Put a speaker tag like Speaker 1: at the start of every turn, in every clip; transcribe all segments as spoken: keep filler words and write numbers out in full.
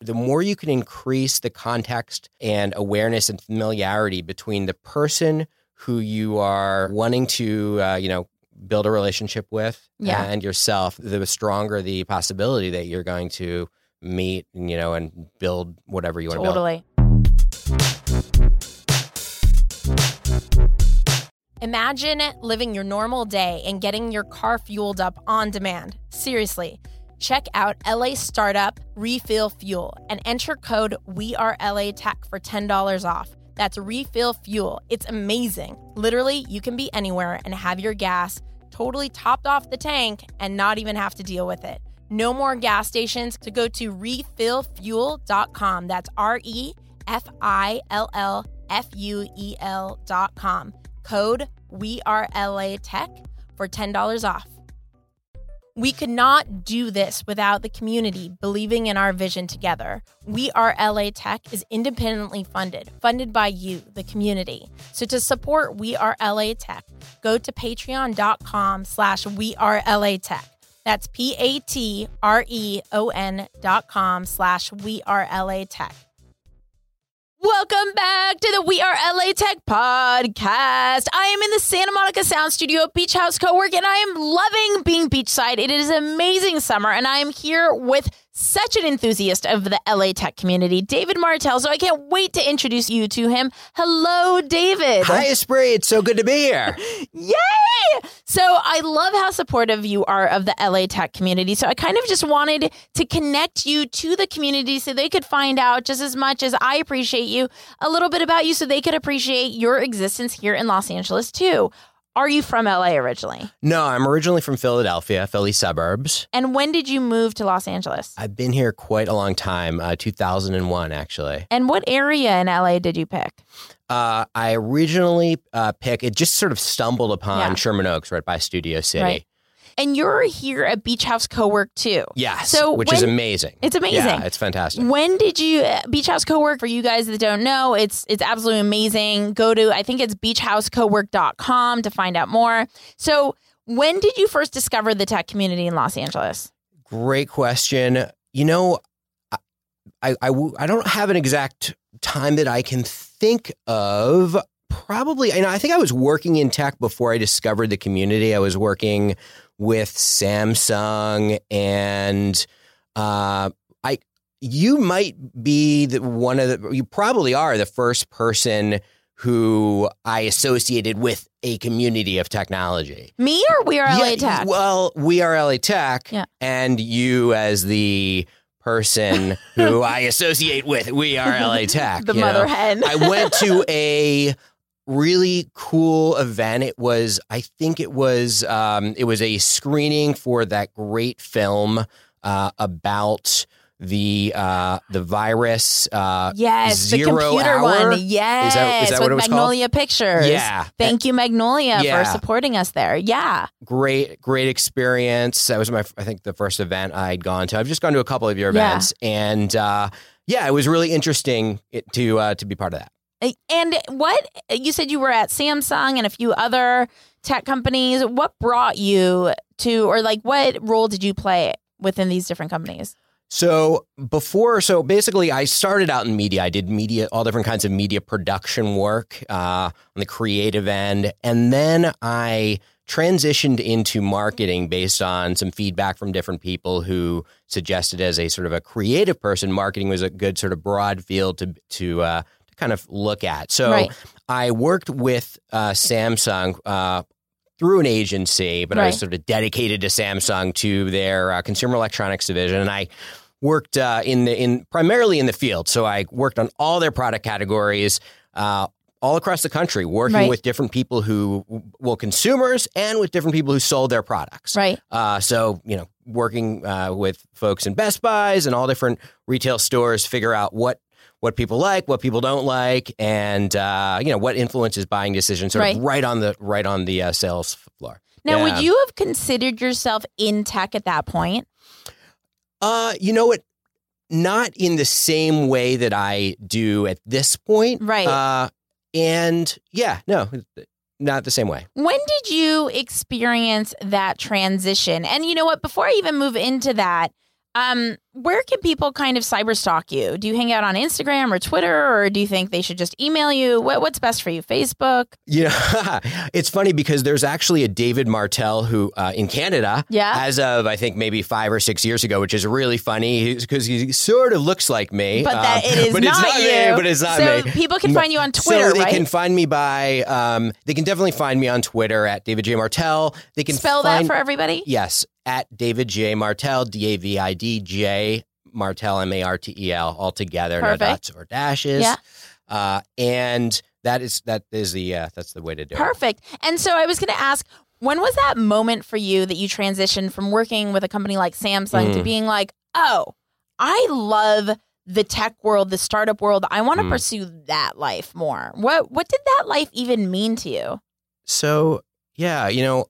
Speaker 1: the more you can increase the context and awareness and familiarity between the person who you are wanting to, uh, you know, build a relationship with
Speaker 2: yeah.
Speaker 1: and yourself, the stronger the possibility that you're going to meet, you know, and build whatever you want
Speaker 2: totally.
Speaker 1: to build.
Speaker 2: Imagine living your normal day and getting your car fueled up on demand. Seriously. Check out L A Startup Refill Fuel and enter code We Are L A Tech for ten dollars off. That's Refill Fuel. It's amazing. Literally, you can be anywhere and have your gas totally topped off the tank and not even have to deal with it. No more gas stations, so go to refill fuel dot com. That's R E F I L L F U E L dot com. Code We Are L A Tech for ten dollars off. We could not do this without the community believing in our vision together. We Are L A Tech is independently funded, funded by you, the community. So to support We Are L A Tech, go to patreon.com slash We Are L A Tech. That's P-A-T-R-E-O-N dot com slash We Are L A Tech. Welcome back to the We Are L A Tech podcast. I am in the Santa Monica Sound Studio at Beach House Cowork, and I am loving being beachside. It is amazing summer, and I am here with such an enthusiast of the L A Tech community, David Martell. So I can't wait to introduce you to him. Hello, David.
Speaker 1: Hi, Espree. It's so good to be here.
Speaker 2: Yay! So I love how supportive you are of the L A Tech community. So I kind of just wanted to connect you to the community so they could find out just as much as I appreciate you, a little bit about you so they could appreciate your existence here in Los Angeles too. Are you from L A originally?
Speaker 1: No, I'm originally from Philadelphia, Philly suburbs.
Speaker 2: And when did you move to Los Angeles?
Speaker 1: I've been here quite a long time, uh, two thousand one, actually.
Speaker 2: And what area in L A did you pick?
Speaker 1: Uh, I originally uh, picked, it just sort of stumbled upon
Speaker 2: Yeah.
Speaker 1: Sherman Oaks right by Studio City.
Speaker 2: Right. And you're here at Beach House Cowork too.
Speaker 1: Yes,
Speaker 2: So
Speaker 1: which
Speaker 2: when-
Speaker 1: is amazing.
Speaker 2: It's amazing.
Speaker 1: Yeah, it's fantastic.
Speaker 2: When did you, Beach House Cowork, for you guys that don't know, it's it's absolutely amazing. Go to, I think it's beach house cowork dot com to find out more. So when did you first discover the tech community in Los Angeles?
Speaker 1: Great question. You know, I, I, I, w- I don't have an exact time that I can think of. Probably, and I think I was working in tech before I discovered the community. I was working with Samsung, and uh, I. You might be the, one of the. You probably are the first person who I associated with a community of technology.
Speaker 2: Me or We Are L A
Speaker 1: Yeah,
Speaker 2: Tech?
Speaker 1: Well, We Are L A Tech,
Speaker 2: Yeah.
Speaker 1: and you as the person who I associate with We Are L A Tech.
Speaker 2: The
Speaker 1: you
Speaker 2: mother
Speaker 1: know?
Speaker 2: hen.
Speaker 1: I went to a really cool event. It was, I think it was, um, it was a screening for that great film uh, about the uh, the virus. Uh,
Speaker 2: Yes,
Speaker 1: Zero
Speaker 2: the computer
Speaker 1: Hour?
Speaker 2: one. Yes,
Speaker 1: Is that- is that
Speaker 2: with
Speaker 1: what it was called?
Speaker 2: Magnolia Pictures.
Speaker 1: Yeah.
Speaker 2: Thank you, Magnolia,
Speaker 1: Yeah.
Speaker 2: for supporting us there. Yeah.
Speaker 1: Great, great experience. That was my, I think, the first event I'd gone to. I've just gone to a couple of your
Speaker 2: Yeah.
Speaker 1: events, and uh, yeah, it was really interesting it, to uh, to be part of that.
Speaker 2: And what, you said you were at Samsung and a few other tech companies. What brought you to, or like what role did you play within these different companies?
Speaker 1: So before, so basically, I started out in media. I did media, all different kinds of media production work uh, on the creative end, and then I transitioned into marketing based on some feedback from different people who suggested, as a sort of a creative person, marketing was a good sort of broad field to to uh, to kind of look at. So
Speaker 2: Right.
Speaker 1: I worked with uh, Samsung. Uh, through an agency, but I was
Speaker 2: Right.
Speaker 1: sort of dedicated to Samsung, to their uh, consumer electronics division, and I worked uh, in the in primarily in the field. So I worked on all their product categories, uh, all across the country, working
Speaker 2: Right.
Speaker 1: with different people who, well, consumers, and with different people who sold their products.
Speaker 2: Right.
Speaker 1: Uh, so you know, working uh, with folks in Best Buys and all different retail stores, figure out what. what people like, what people don't like, and uh, you know what influences buying decisions, sort
Speaker 2: Right.
Speaker 1: of right on the right on the uh, sales floor.
Speaker 2: Now,
Speaker 1: Yeah.
Speaker 2: would you have considered yourself in tech at that point?
Speaker 1: Uh, you know what? Not in the same way that I do at this point,
Speaker 2: Right.
Speaker 1: Uh, and yeah, no, not the same way.
Speaker 2: When did you experience that transition? And you know what? Before I even move into that, um, where can people kind of cyber stalk you? Do you hang out on Instagram or Twitter, or do you think they should just email you? What, what's best for you? Facebook?
Speaker 1: You know, it's funny because there's actually a David Martell who uh, in Canada,
Speaker 2: yeah.
Speaker 1: as of I think maybe five or six years ago, which is really funny because he sort of looks like me.
Speaker 2: But that
Speaker 1: um,
Speaker 2: it is
Speaker 1: but
Speaker 2: not,
Speaker 1: it's not
Speaker 2: you.
Speaker 1: me. But it's not
Speaker 2: so
Speaker 1: me.
Speaker 2: people can find you on Twitter,
Speaker 1: so they
Speaker 2: right?
Speaker 1: can find me by. Um, they can definitely find me on Twitter at David J Martell. They can
Speaker 2: spell
Speaker 1: find,
Speaker 2: that for everybody.
Speaker 1: Yes, at David J Martell, D A V I D J. Martell, M A R T E L, all together,
Speaker 2: Perfect.
Speaker 1: No dots or dashes.
Speaker 2: Yeah.
Speaker 1: Uh, and that is that is the uh, that's the way to do
Speaker 2: Perfect.
Speaker 1: it.
Speaker 2: Perfect. And so I was going to ask, when was that moment for you that you transitioned from working with a company like Samsung mm. to being like, oh, I love the tech world, the startup world. I want to mm. pursue that life more. What what did that life even mean to you?
Speaker 1: So, yeah, you know,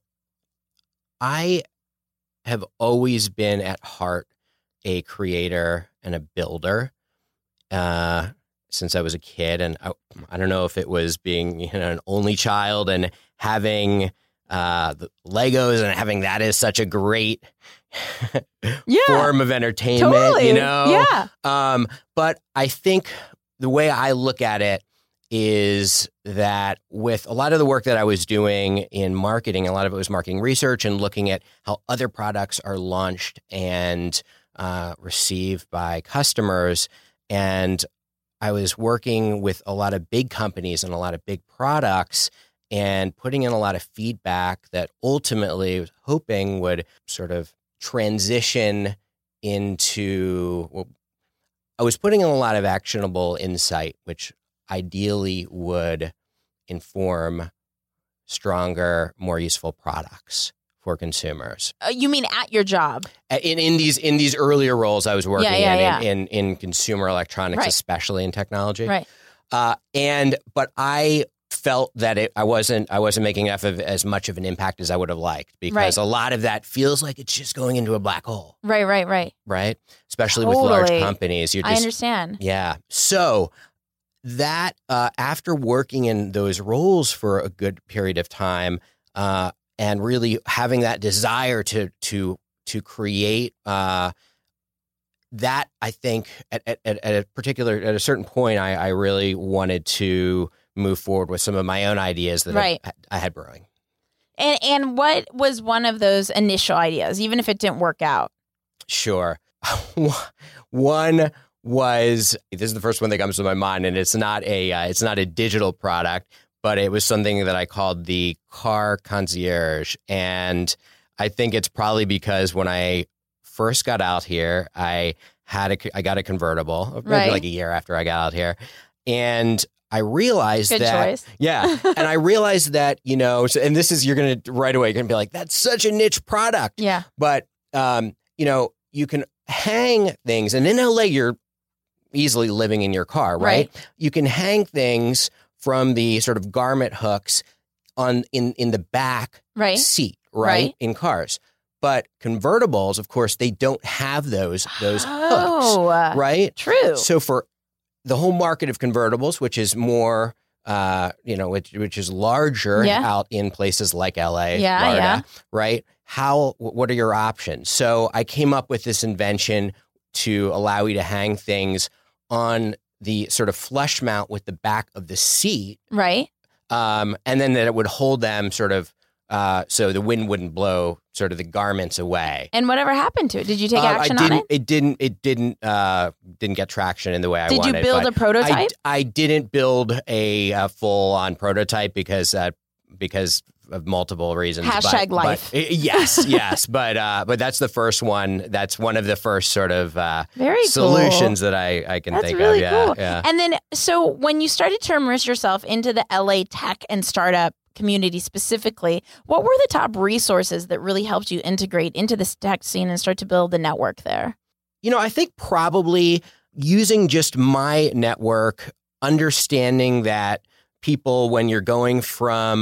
Speaker 1: I have always been at heart a creator and a builder uh, since I was a kid. And I, I don't know if it was being, you know, an only child and having uh, the Legos and having that as such a great
Speaker 2: yeah,
Speaker 1: form of entertainment,
Speaker 2: totally.
Speaker 1: you know?
Speaker 2: Yeah.
Speaker 1: Um, but I think the way I look at it is that with a lot of the work that I was doing in marketing, a lot of it was marketing research and looking at how other products are launched and Uh, received by customers. And I was working with a lot of big companies and a lot of big products and putting in a lot of feedback that ultimately I was hoping would sort of transition into, well, I was putting in a lot of actionable insight, which ideally would inform stronger, more useful products for consumers.
Speaker 2: Uh, you mean at your job?
Speaker 1: In in these in these earlier roles I was working
Speaker 2: yeah, yeah,
Speaker 1: in,
Speaker 2: yeah.
Speaker 1: in in in consumer electronics,
Speaker 2: right.
Speaker 1: especially in technology.
Speaker 2: Right.
Speaker 1: Uh, and but I felt that it, I wasn't I wasn't making enough of as much of an impact as I would have liked because
Speaker 2: right.
Speaker 1: a lot of that feels like it's just going into a black hole.
Speaker 2: Right, right, right.
Speaker 1: Right. Especially
Speaker 2: totally.
Speaker 1: with large companies. You're just,
Speaker 2: I understand.
Speaker 1: Yeah. So that uh, after working in those roles for a good period of time, uh, and really having that desire to to to create uh, that, I think at, at, at a particular at a certain point, I, I really wanted to move forward with some of my own ideas that
Speaker 2: right.
Speaker 1: I, I had brewing.
Speaker 2: And and what was one of those initial ideas, even if it didn't work out?
Speaker 1: Sure, one was this is the first one that comes to my mind, and it's not a uh, it's not a digital product. But it was something that I called the car concierge. And I think it's probably because when I first got out here, I had a, I got a convertible, maybe
Speaker 2: right.
Speaker 1: like a year after I got out here. And I realized
Speaker 2: Good
Speaker 1: that,
Speaker 2: choice.
Speaker 1: yeah. And I realized that, you know, so, and this is, you're going to right away, you're going to be like, that's such a niche product.
Speaker 2: Yeah.
Speaker 1: But, um, you know, you can hang things. And in L A, you're easily living in your car, right?
Speaker 2: right.
Speaker 1: You can hang things from the sort of garment hooks on in, in the back
Speaker 2: right.
Speaker 1: seat, right?
Speaker 2: right?
Speaker 1: In cars. But convertibles, of course, they don't have those those
Speaker 2: oh,
Speaker 1: hooks, right?
Speaker 2: True.
Speaker 1: So for the whole market of convertibles, which is more, uh, you know, which, which is larger
Speaker 2: yeah.
Speaker 1: out in places like L A,
Speaker 2: yeah,
Speaker 1: Florida,
Speaker 2: yeah.
Speaker 1: right? How? What are your options? So I came up with this invention to allow you to hang things on the sort of flush mount with the back of the seat.
Speaker 2: Right.
Speaker 1: Um, and then that it would hold them sort of uh, so the wind wouldn't blow sort of the garments away.
Speaker 2: And whatever happened to it? Did you take
Speaker 1: uh,
Speaker 2: action
Speaker 1: I didn't,
Speaker 2: on it?
Speaker 1: It didn't, it didn't, uh, didn't get traction in the way I
Speaker 2: Did
Speaker 1: wanted.
Speaker 2: Did you build a prototype?
Speaker 1: I, I didn't build a, a full on prototype because, uh, because of multiple reasons.
Speaker 2: Hashtag
Speaker 1: but,
Speaker 2: life.
Speaker 1: But, yes, yes. But uh, but that's the first one. That's one of the first sort of uh,
Speaker 2: Very
Speaker 1: solutions
Speaker 2: cool.
Speaker 1: that I, I can
Speaker 2: that's
Speaker 1: think
Speaker 2: really
Speaker 1: of. Yeah,
Speaker 2: cool.
Speaker 1: yeah.
Speaker 2: And then, so when you started to immerse yourself into the L A tech and startup community specifically, what were the top resources that really helped you integrate into this tech scene and start to build the network there?
Speaker 1: You know, I think probably using just my network, understanding that people, when you're going from,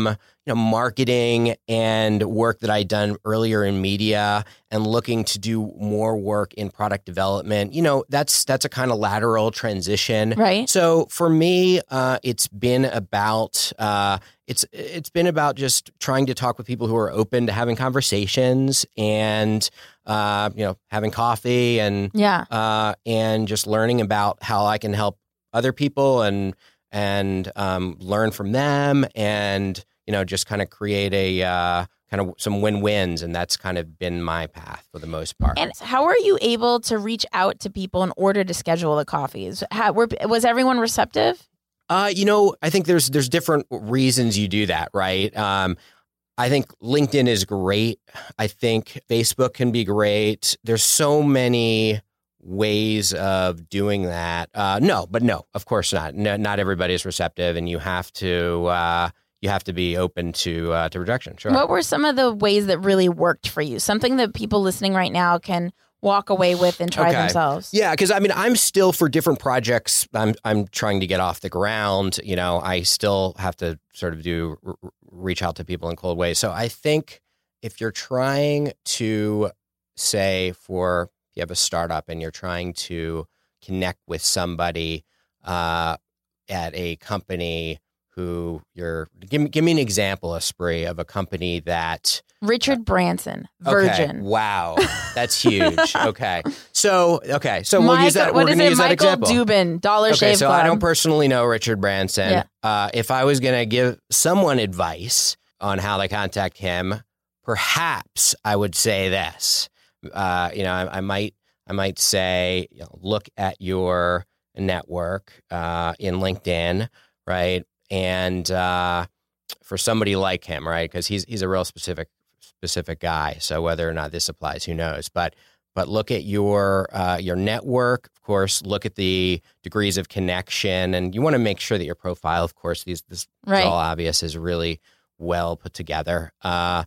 Speaker 1: you know, marketing and work that I'd done earlier in media and looking to do more work in product development, you know, that's that's a kind of lateral transition.
Speaker 2: Right.
Speaker 1: So for me, uh, it's been about uh, it's it's been about just trying to talk with people who are open to having conversations and uh, you know, having coffee and
Speaker 2: yeah,
Speaker 1: uh, and just learning about how I can help other people and and um, learn from them and, you know, just kind of create a uh, kind of some win-wins. And that's kind of been my path for the most part.
Speaker 2: And how are you able to reach out to people in order to schedule the coffees? How, were, was everyone receptive?
Speaker 1: Uh, you know, I think there's there's different reasons you do that, right? Um, I think LinkedIn is great. I think Facebook can be great. There's so many ways of doing that. Uh, no, but no, of course not. No, not everybody is receptive, and you have to uh, you have to be open to uh, to rejection. Sure.
Speaker 2: What were some of the ways that really worked for you? Something that people listening right now can walk away with and try
Speaker 1: okay.
Speaker 2: themselves.
Speaker 1: Yeah, because I mean, I'm still for different projects. I'm I'm trying to get off the ground. You know, I still have to sort of do r- reach out to people in cold ways. So I think if you're trying to say for you have a startup and you're trying to connect with somebody uh, at a company who you're give me give me an example, Espree, of a company that
Speaker 2: Richard uh, Branson, Virgin.
Speaker 1: Okay. Wow, that's huge. Okay, so okay, so
Speaker 2: Michael,
Speaker 1: we'll use that.
Speaker 2: What
Speaker 1: We're
Speaker 2: is
Speaker 1: going to
Speaker 2: it?
Speaker 1: use that
Speaker 2: Michael
Speaker 1: example.
Speaker 2: Dubin, Dollar
Speaker 1: okay,
Speaker 2: Shave
Speaker 1: so
Speaker 2: Club.
Speaker 1: I don't personally know Richard Branson.
Speaker 2: Yeah.
Speaker 1: Uh, if I was going to give someone advice on how to contact him, perhaps I would say this. Uh, you know, I, I might. I might say, you know, look at your network uh, in LinkedIn, right? And uh, for somebody like him, right, because he's he's a real specific specific guy. So whether or not this applies, who knows? But but look at your uh, your network, of course. Look at the degrees of connection, and you want to make sure that your profile, of course, these this
Speaker 2: right.
Speaker 1: is all obvious, is really well put together. Uh,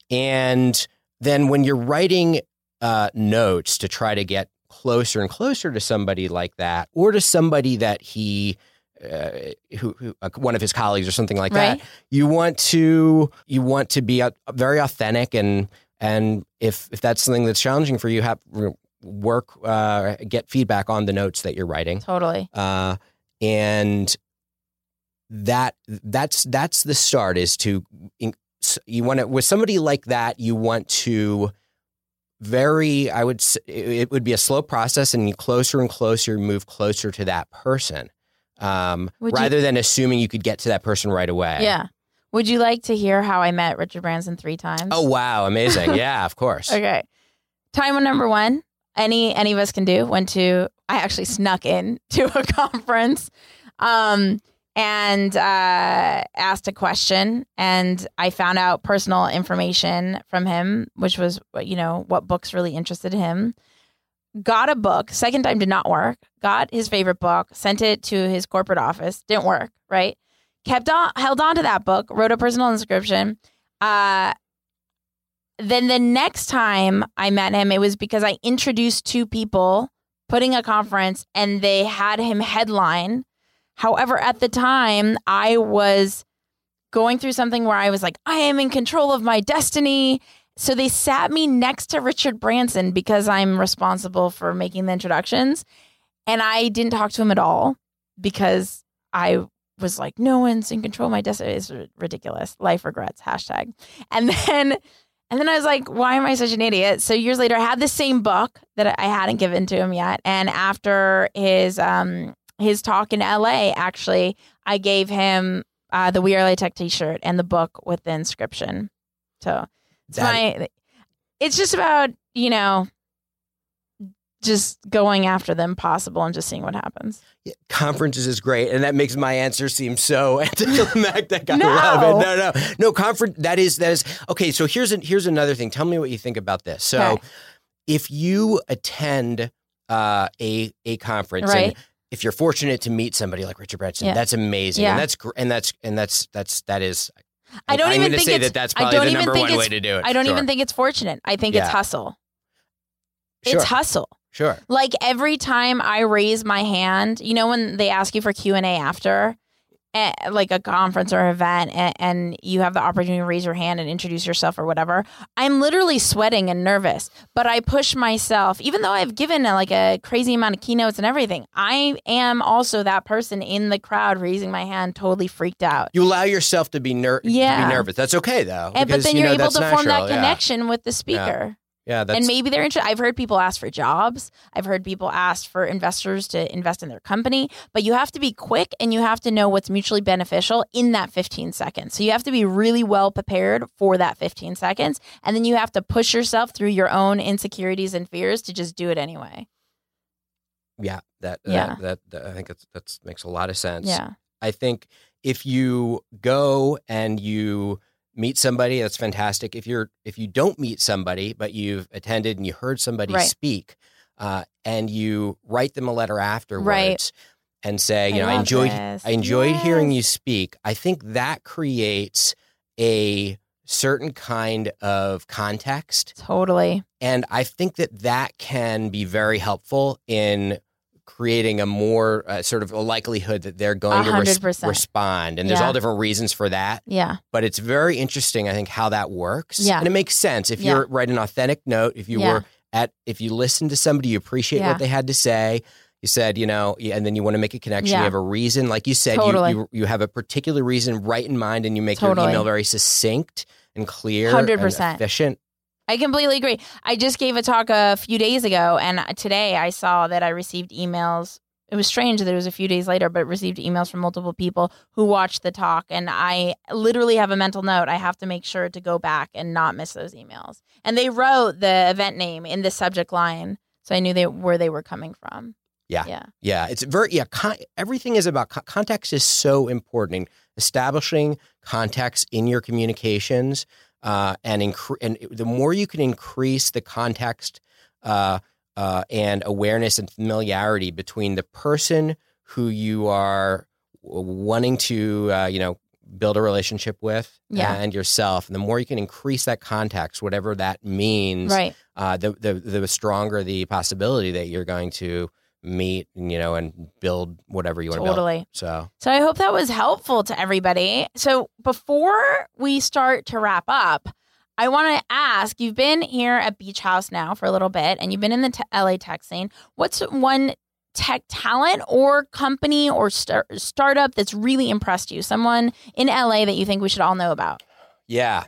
Speaker 1: and then when you're writing Uh, notes to try to get closer and closer to somebody like that, or to somebody that he, uh, who, who uh, one of his colleagues or something like
Speaker 2: right.
Speaker 1: that. You want to you want to be uh, very authentic, and and if if that's something that's challenging for you, have work uh, get feedback on the notes that you're writing.
Speaker 2: Totally.
Speaker 1: Uh, and that that's that's the start. Is to you want to with somebody like that. You want to. Very, I would say it would be a slow process, and you closer and closer move closer to that person, um, rather you, than assuming you could get to that person right away.
Speaker 2: Yeah. Would you like to hear how I met Richard Branson three times?
Speaker 1: Oh, wow. Amazing. Yeah, of course.
Speaker 2: Okay. Time number one, any any of us can do, went to, I actually snuck in to a conference um, and uh, asked a question, and I found out personal information from him, which was, you know, what books really interested him. Got a book. Second time did not work. Got his favorite book, sent it to his corporate office. Didn't work, right? Kept on, held on to that book, wrote a personal inscription. Uh, then the next time I met him, it was because I introduced two people putting a conference, and they had him headline. However, at the time, I was going through something where I was like, I am in control of my destiny. So they sat me next to Richard Branson because I'm responsible for making the introductions. And I didn't talk to him at all because I was like, no one's in control of my destiny. It's ridiculous. Life regrets, hashtag. And then and then I was like, why am I such an idiot? So years later, I had the same book that I hadn't given to him yet. And after his um his talk in L A, actually, I gave him uh, the We Are L A Tech t-shirt and the book with the inscription. So it's that, my, it's just about, you know, just going after the impossible and just seeing what happens.
Speaker 1: Yeah, conferences is great. And that makes my answer seem so anticlimactic. I
Speaker 2: no.
Speaker 1: love it. No, no, no. Conference, that is, that is, okay. So here's, a, here's another thing. Tell me what you think about this. So
Speaker 2: okay.
Speaker 1: if you attend uh, a, a conference,
Speaker 2: right.
Speaker 1: and if you're fortunate to meet somebody like Richard Branson,
Speaker 2: yeah.
Speaker 1: that's amazing.
Speaker 2: Yeah.
Speaker 1: And that's, and that's, and that's, that's, that is,
Speaker 2: I don't
Speaker 1: I'm
Speaker 2: even
Speaker 1: going to
Speaker 2: think
Speaker 1: say
Speaker 2: it's,
Speaker 1: that that's
Speaker 2: I
Speaker 1: probably
Speaker 2: don't
Speaker 1: the
Speaker 2: even
Speaker 1: number
Speaker 2: think
Speaker 1: one
Speaker 2: it's,
Speaker 1: way to do it.
Speaker 2: I don't
Speaker 1: sure.
Speaker 2: even think it's fortunate. I think
Speaker 1: yeah.
Speaker 2: it's hustle.
Speaker 1: Sure.
Speaker 2: It's hustle.
Speaker 1: Sure.
Speaker 2: Like every time I raise my hand, you know, when they ask you for Q and A after, at, like a conference or event, and, and you have the opportunity to raise your hand and introduce yourself or whatever, I'm literally sweating and nervous, but I push myself, even though I've given a, like a crazy amount of keynotes and everything. I am also that person in the crowd raising my hand, totally freaked out.
Speaker 1: You allow yourself to be, ner-
Speaker 2: yeah.
Speaker 1: to be nervous. That's okay, though.
Speaker 2: And,
Speaker 1: because,
Speaker 2: but then
Speaker 1: you
Speaker 2: you're
Speaker 1: know,
Speaker 2: able to
Speaker 1: natural.
Speaker 2: form that
Speaker 1: yeah.
Speaker 2: connection with the speaker.
Speaker 1: Yeah. Yeah, that's...
Speaker 2: And maybe they're interested. I've heard people ask for jobs. I've heard people ask for investors to invest in their company. But you have to be quick and you have to know what's mutually beneficial in that fifteen seconds. So you have to be really well prepared for that fifteen seconds. And then you have to push yourself through your own insecurities and fears to just do it anyway.
Speaker 1: Yeah, that,
Speaker 2: yeah.
Speaker 1: that, that, that I think that's, that's makes a lot of sense.
Speaker 2: Yeah.
Speaker 1: I think if you go and you meet somebody, that's fantastic. If you're if you don't meet somebody, but you've attended and you heard somebody
Speaker 2: right. speak,
Speaker 1: uh, and you write them a letter afterwards
Speaker 2: right.
Speaker 1: and say, you
Speaker 2: I
Speaker 1: know, I enjoyed
Speaker 2: this.
Speaker 1: I enjoyed
Speaker 2: yes.
Speaker 1: hearing you speak. I think that creates a certain kind of context.
Speaker 2: Totally.
Speaker 1: And I think that that can be very helpful in creating a more uh, sort of a likelihood that they're going to res- respond. And there's
Speaker 2: yeah.
Speaker 1: all different reasons for that.
Speaker 2: Yeah.
Speaker 1: But it's very interesting, I think, how that works.
Speaker 2: Yeah.
Speaker 1: And it makes sense. If
Speaker 2: yeah.
Speaker 1: you write an authentic note, if you
Speaker 2: yeah.
Speaker 1: were at, if you listen to somebody, you appreciate
Speaker 2: yeah.
Speaker 1: what they had to say, you said, you know, and then you want to make a connection,
Speaker 2: yeah.
Speaker 1: you have a reason. Like you said,
Speaker 2: totally.
Speaker 1: you, you you have a particular reason right in mind and you make
Speaker 2: totally.
Speaker 1: your email very succinct and clear
Speaker 2: one hundred percent.
Speaker 1: and efficient.
Speaker 2: I completely agree. I just gave a talk a few days ago, and today I saw that I received emails. It was strange that it was a few days later, but received emails from multiple people who watched the talk. And I literally have a mental note. I have to make sure to go back and not miss those emails. And they wrote the event name in the subject line. So I knew they, where they were coming from.
Speaker 1: Yeah.
Speaker 2: Yeah.
Speaker 1: Yeah. It's very, yeah. Con- everything is about con- context is so important. Establishing context in your communications uh, and, incre- and the more you can increase the context uh, Uh, and awareness and familiarity between the person who you are wanting to, uh, you know, build a relationship with
Speaker 2: yeah.
Speaker 1: and yourself. And the more you can increase that context, whatever that means,
Speaker 2: right.
Speaker 1: uh, the, the the stronger the possibility that you're going to meet, you know, and build whatever you want
Speaker 2: totally.
Speaker 1: to build. So,
Speaker 2: so I hope that was helpful to everybody. So before we start to wrap up, I want to ask, you've been here at Beach House now for a little bit, and you've been in the t- L A tech scene. What's one tech talent or company or star- startup that's really impressed you? Someone in L A that you think we should all know about?
Speaker 1: Yeah.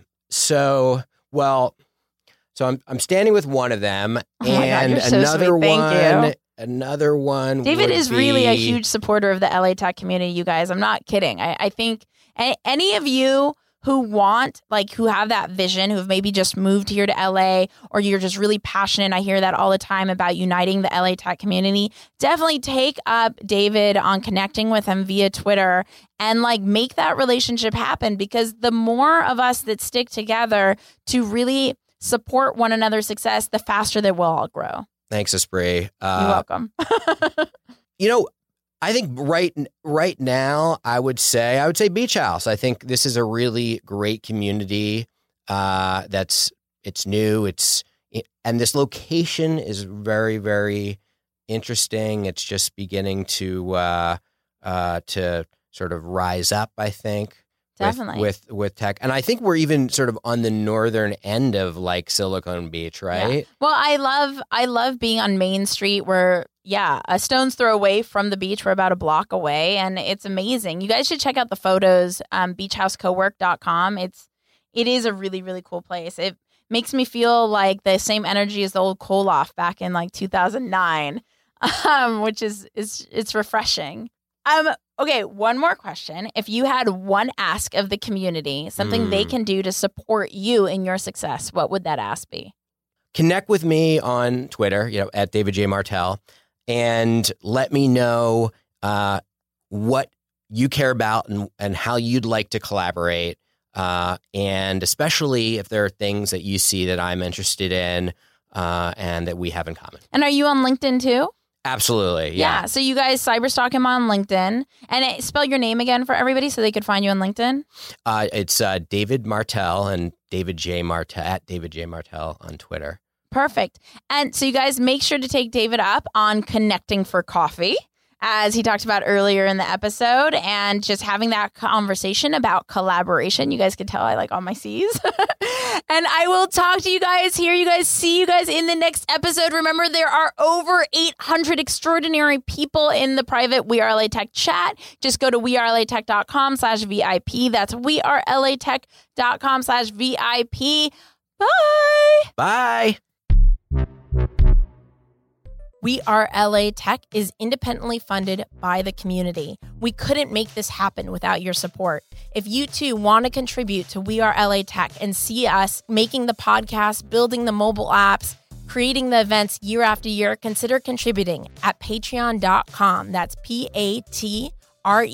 Speaker 1: So, well, so I'm I'm standing with one of them,
Speaker 2: oh my
Speaker 1: and
Speaker 2: God, you're so
Speaker 1: another
Speaker 2: sweet. Thank
Speaker 1: one.
Speaker 2: You.
Speaker 1: Another one.
Speaker 2: David
Speaker 1: would
Speaker 2: is
Speaker 1: be...
Speaker 2: really a huge supporter of the L A tech community, you guys. I'm not kidding. I, I think a- any of you who want, like, who have that vision, who have maybe just moved here to L A, or you're just really passionate, I hear that all the time about uniting the L A tech community, definitely take up David on connecting with him via Twitter and, like, make that relationship happen, because the more of us that stick together to really support one another's success, the faster that we'll all grow.
Speaker 1: Thanks, Espree. Uh,
Speaker 2: You're welcome.
Speaker 1: you know, I think right right now, I would say I would say Beach House. I think this is a really great community. Uh, that's it's new. It's and this location is very very interesting. It's just beginning to uh, uh, to sort of rise up, I think.
Speaker 2: Definitely.
Speaker 1: With, with with tech. And I think we're even sort of on the northern end of like Silicon Beach, right?
Speaker 2: Yeah. Well, I love I love being on Main Street where, yeah, a stone's throw away from the beach. We're about a block away, and it's amazing. You guys should check out the photos, um, beach house co work dot com. It's it is a really, really cool place. It makes me feel like the same energy as the old Koloff back in like two thousand nine, um, which is is it's refreshing. Um, okay, one more question. If you had one ask of the community, something mm. they can do to support you in your success, what would that ask be?
Speaker 1: Connect with me on Twitter, you know, at David J. Martell, and let me know uh, what you care about and, and how you'd like to collaborate. Uh, and especially if there are things that you see that I'm interested in uh, and that we have in common.
Speaker 2: And are you on LinkedIn too?
Speaker 1: Absolutely. Yeah.
Speaker 2: yeah. So you guys cyberstalk him on LinkedIn, and it, spell your name again for everybody so they could find you on LinkedIn.
Speaker 1: Uh, it's uh, David Martell and David J. Martell at David J. Martell on Twitter.
Speaker 2: Perfect. And so you guys make sure to take David up on connecting for coffee. as he talked about earlier in the episode, and just having that conversation about collaboration. You guys can tell I like all my C's. And I will talk to you guys, hear you guys, see you guys in the next episode. Remember, there are over eight hundred extraordinary people in the private We Are L A Tech chat. Just go to wearelatech.com slash VIP. That's wearelatech.com slash VIP. Bye.
Speaker 1: Bye.
Speaker 2: We Are L A Tech is independently funded by the community. We couldn't make this happen without your support. If you too want to contribute to We Are L A Tech and see us making the podcast, building the mobile apps, creating the events year after year, consider contributing at patreon dot com. That's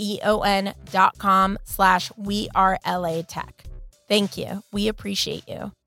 Speaker 2: P-A-T-R-E-O-N dot com slash We Are L A Tech. Thank you. We appreciate you.